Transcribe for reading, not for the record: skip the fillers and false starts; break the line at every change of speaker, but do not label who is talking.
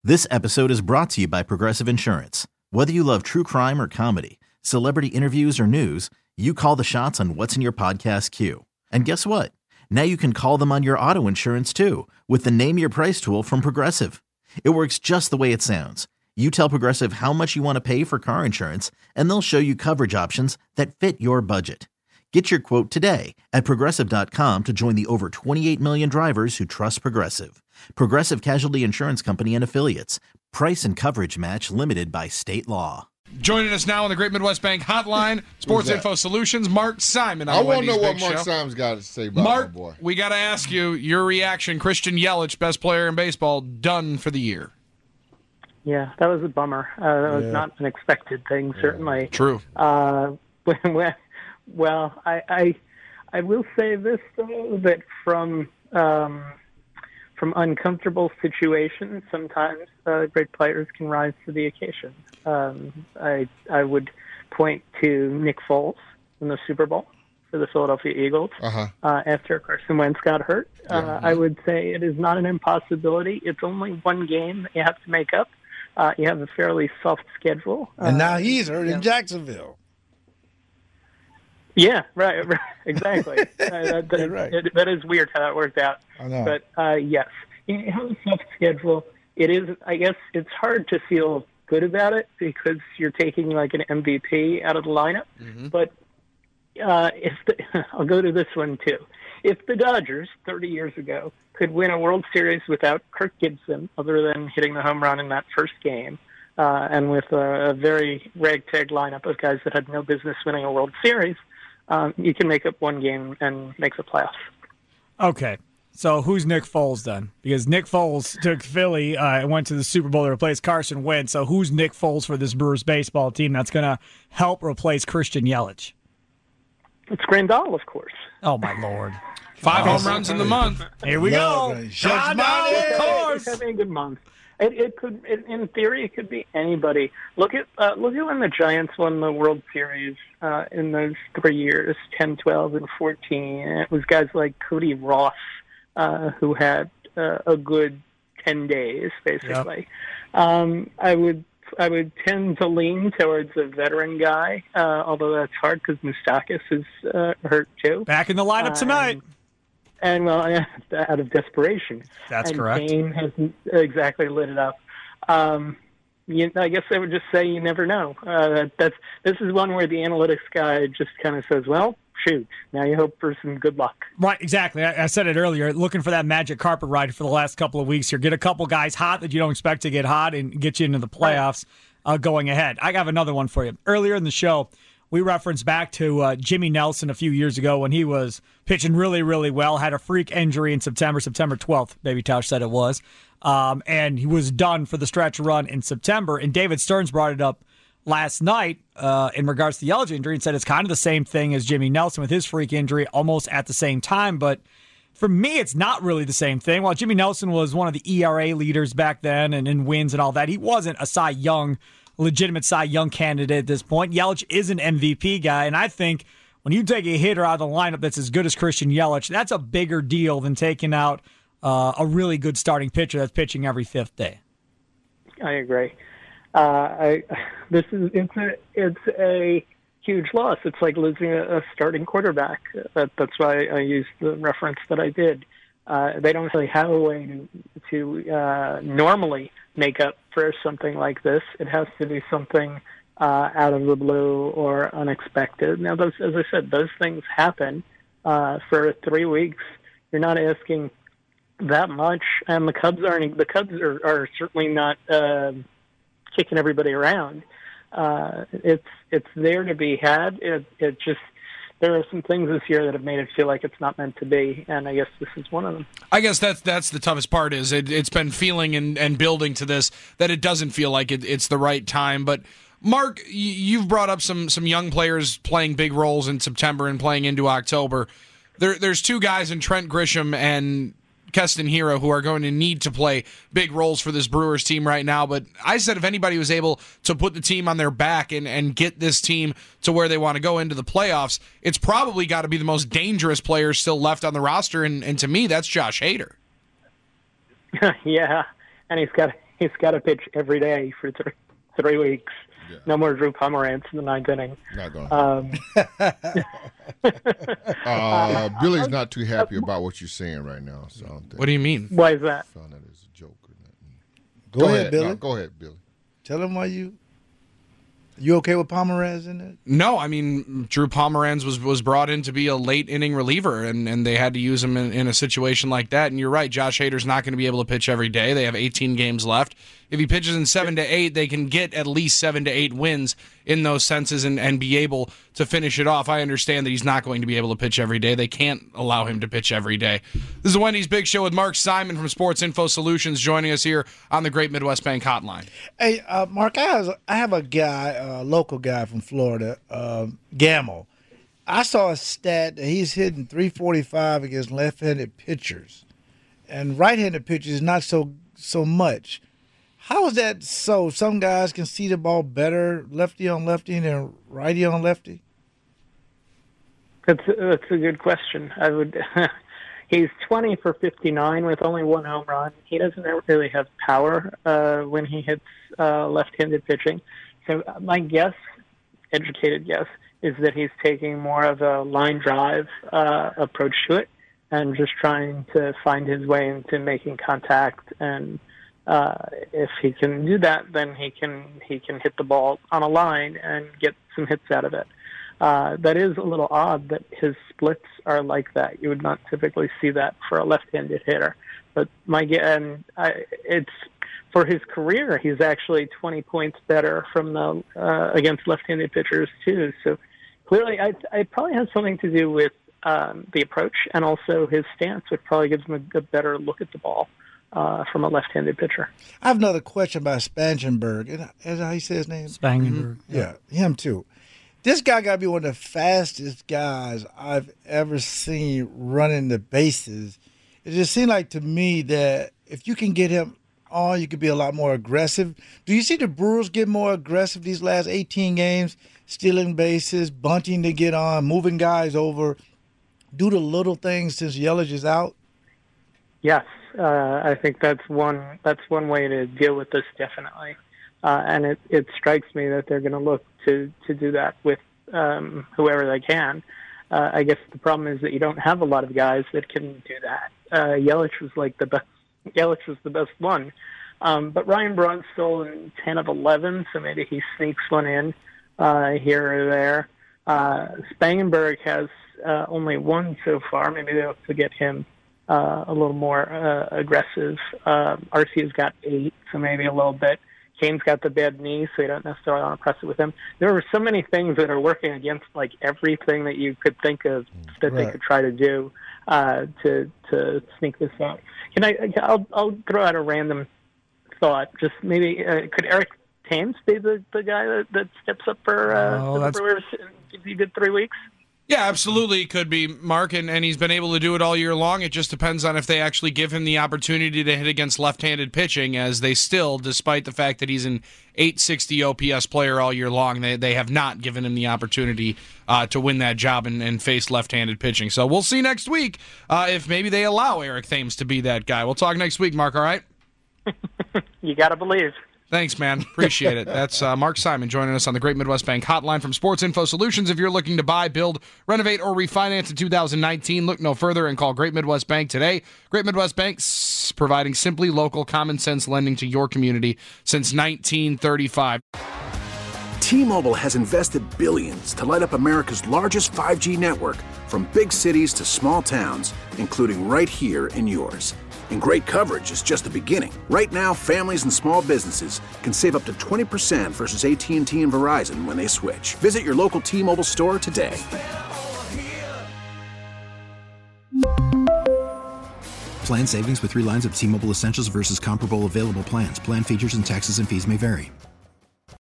This episode is brought to you by Progressive Insurance. Whether you love true crime or comedy, celebrity interviews or news, you call the shots on what's in your podcast queue. And guess what? Now you can call them on your auto insurance too with the Name Your Price tool from Progressive. It works just the way it sounds. You tell Progressive how much you want to pay for car insurance, and they'll show you coverage options that fit your budget. Get your quote today at Progressive.com to join the over 28 million drivers who trust Progressive. Progressive Casualty Insurance Company and Affiliates. Price and coverage match limited by state law.
Joining us now on the Great Midwest Bank Hotline, Sports Info Solutions, Mark Simon.
I want to know what Mark Simon's got to say about
Mark,
my boy.
We got to ask you your reaction. Christian Yelich, best player in baseball, done for the year.
Yeah, that was a bummer. That was not an expected thing, certainly.
True.
Well, I will say this, though, that from uncomfortable situations, sometimes great players can rise to the occasion. I would point to Nick Foles in the Super Bowl for the Philadelphia Eagles after Carson Wentz got hurt. I would say it is not an impossibility. It's only one game that you have to make up. You have a fairly soft schedule.
And now he's hurt in Jacksonville.
Yeah, right, exactly. That is weird how that worked out.
I know.
But, yes, you have a soft schedule. It is, I guess, it's hard to feel good about it because you're taking like an MVP out of the lineup. Mm-hmm. But I'll go to this one, too. If the Dodgers, 30 years ago, could win a World Series without Kirk Gibson, other than hitting the home run in that first game, and with a very ragtag lineup of guys that had no business winning a World Series, you can make up one game and make the playoffs.
Okay, so who's Nick Foles then? Because Nick Foles took Philly and went to the Super Bowl to replace Carson Wentz. So who's Nick Foles for this Brewers baseball team that's going to help replace Christian Yelich?
It's Grandal, of course.
Oh, my Lord.
5 home runs in the month.
Here we go.
Grandal, of course. He's having a good month. It could, in theory, it could be anybody. Look at when the Giants won the World Series in those 3 years, 10, 12, and 14. It was guys like Cody Ross who had a good 10 days, basically. Yep. I would tend to lean towards a veteran guy, although that's hard because Moustakas is hurt too.
Back in the lineup tonight.
And, well, out of desperation.
That's correct.
Kane hasn't exactly lit it up. I guess I would just say you never know. This is one where the analytics guy just kind of says, well, shoot, now you hope for some good luck.
Right, exactly. I said it earlier, looking for that magic carpet ride for the last couple of weeks here. Get a couple guys hot that you don't expect to get hot and get you into the playoffs going ahead. I have another one for you. Earlier in the show, we referenced back to Jimmy Nelson a few years ago when he was pitching really, really well, had a freak injury in September 12th, Baby Tausch said it was, and he was done for the stretch run in September. And David Stearns brought it up last night in regards to the Yelich injury and said it's kind of the same thing as Jimmy Nelson with his freak injury almost at the same time. But for me, it's not really the same thing. While Jimmy Nelson was one of the ERA leaders back then and in wins and all that, he wasn't a legitimate Cy Young candidate at this point. Yelich is an MVP guy, and I think when you take a hitter out of the lineup that's as good as Christian Yelich, that's a bigger deal than taking out a really good starting pitcher that's pitching every fifth day.
I agree. It's a huge loss. It's like losing a starting quarterback. That's why I used the reference that I did. They don't really have a way to normally make up for something like this. It has to be something out of the blue or unexpected. Now, as I said, those things happen for 3 weeks. You're not asking that much, and the Cubs are certainly not kicking everybody around. It's there to be had. It just there are some things this year that have made it feel like it's not meant to be, and I guess this is one of them.
I guess that's the toughest part is it's been feeling and building to this that it doesn't feel like it's the right time. But, Mark, you've brought up some young players playing big roles in September and playing into October. There's two guys in Trent Grisham and Keston Hiura who are going to need to play big roles for this Brewers team right now. But I said if anybody was able to put the team on their back and get this team to where they want to go into the playoffs, it's probably got to be the most dangerous player still left on the roster. And to me, that's Josh Hader.
Yeah, and he's got he's got to pitch every day for 3 weeks.
Yeah.
No more Drew Pomeranz in the ninth inning.
Not going. Billy's not too happy about what you're saying right now. So
what do you mean?
Why is that?
I found that as a joke.
Go ahead, Billy.
No, go ahead, Billy.
Tell him why you okay with Pomeranz in it?
No, I mean, Drew Pomeranz was brought in to be a late inning reliever, and they had to use him in a situation like that. And you're right, Josh Hader's not going to be able to pitch every day. They have 18 games left. If he pitches in 7 to 8, they can get at least 7 to 8 wins in those senses and be able to finish it off. I understand that he's not going to be able to pitch every day. They can't allow him to pitch every day. This is the Wendy's Big Show with Mark Simon from Sports Info Solutions joining us here on the Great Midwest Bank Hotline.
Hey, Mark, I have a guy, a local guy from Florida, Gamble. I saw a stat that he's hitting .345 against left-handed pitchers, and right-handed pitchers not so much. How is that so? Some guys can see the ball better lefty on lefty than righty on lefty?
That's a good question. I would. He's 20 for 59 with only 1 home run. He doesn't really have power when he hits left-handed pitching. So my guess, educated guess, is that he's taking more of a line drive approach to it and just trying to find his way into making contact. And if he can do that, then he can hit the ball on a line and get some hits out of it. That is a little odd that his splits are like that. You would not typically see that for a left-handed hitter. But it's for his career, he's actually 20 points better from the against left-handed pitchers too. So clearly, it probably has something to do with the approach, and also his stance, which probably gives him a better look at the ball from a left-handed pitcher.
I have another question about Spangenberg. Is that how you say his name?
Spangenberg.
Mm-hmm. Yeah, him too. This guy got to be one of the fastest guys I've ever seen running the bases. It just seemed like to me that if you can get him on, you could be a lot more aggressive. Do you see the Brewers get more aggressive these last 18 games, stealing bases, bunting to get on, moving guys over, do the little things since Yelich is out?
Yes, I think that's one way to deal with this, definitely. And it strikes me that they're going to look to do that with whoever they can. I guess the problem is that you don't have a lot of guys that can do that. Yelich was the best. Yelich was the best one, but Ryan Braun's still in 10 of 11, so maybe he sneaks one in here or there. Spangenberg has only one so far. Maybe they'll have to get him a little more aggressive. Arcea's got 8, so maybe a little bit. Kane's got the bad knee, so you don't necessarily want to press it with him. There are so many things that are working against everything that you could think of that they could try to do to sneak this out. I'll throw out a random thought. Just maybe could Eric Thames be the guy that steps up for the Brewers and gives you a good 3 weeks?
Yeah, absolutely, it could be, Mark, and he's been able to do it all year long. It just depends on if they actually give him the opportunity to hit against left-handed pitching, as they still, despite the fact that he's an .860 OPS player all year long, they have not given him the opportunity to win that job and face left-handed pitching. So we'll see next week if maybe they allow Eric Thames to be that guy. We'll talk next week, Mark, all right?
You got to believe.
Thanks, man. Appreciate it. That's Mark Simon joining us on the Great Midwest Bank Hotline from Sports Info Solutions. If you're looking to buy, build, renovate, or refinance in 2019, look no further and call Great Midwest Bank today. Great Midwest Bank providing simply local, common-sense lending to your community since 1935.
T-Mobile has invested billions to light up America's largest 5G network, from big cities to small towns, including right here in yours. And great coverage is just the beginning. Right now, families and small businesses can save up to 20% versus AT&T and Verizon when they switch. Visit your local T-Mobile store today.
Plan savings with 3 lines of T-Mobile Essentials versus comparable available plans. Plan features and taxes and fees may vary.